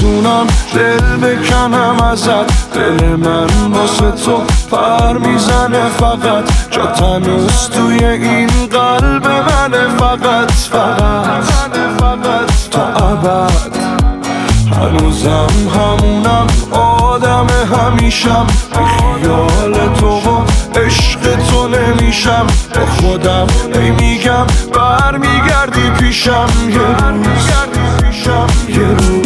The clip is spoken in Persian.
نمیتونم دل بکنم ازت، دل من واسه تو پر میزنه فقط، جات هنوز توی این قلب منه فقط تا ابد. هنوزم همونم آدم همیشم، بی خیال تو و عشق تو نمیشم، با خودم هی میگم برمیگردی پیشم، یه روز